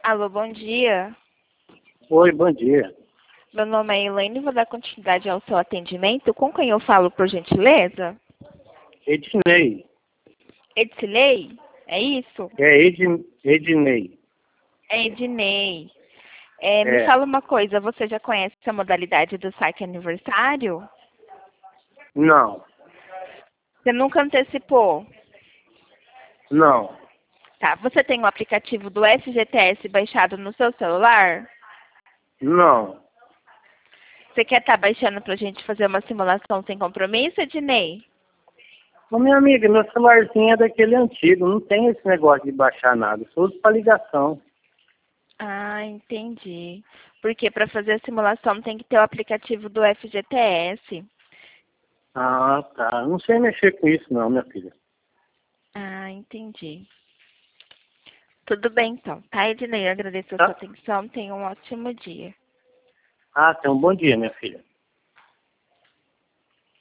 Alô, bom dia. Oi, bom dia. Meu nome é Elaine e vou dar continuidade ao seu atendimento. Com quem eu falo, por gentileza? Ednei. Edsilei? É isso? Ednei. É Ednei. Me É. fala uma coisa, você já conhece a modalidade do saque aniversário? Não. Você nunca antecipou? Não. Tá, você tem o aplicativo do FGTS baixado no seu celular? Não. Você quer estar baixando pra gente fazer uma simulação sem compromisso, Ednei? Ô, minha amiga, meu celularzinho é daquele antigo. Não tem esse negócio de baixar nada. Só uso para ligação. Ah, entendi. Porque para fazer a simulação tem que ter o aplicativo do FGTS. Ah, tá. Não sei mexer com isso não, minha filha. Ah, entendi. Tudo bem então, tá, Ednei? Eu agradeço a sua Tá? atenção. Tenha um ótimo dia. Ah, então bom dia, minha filha.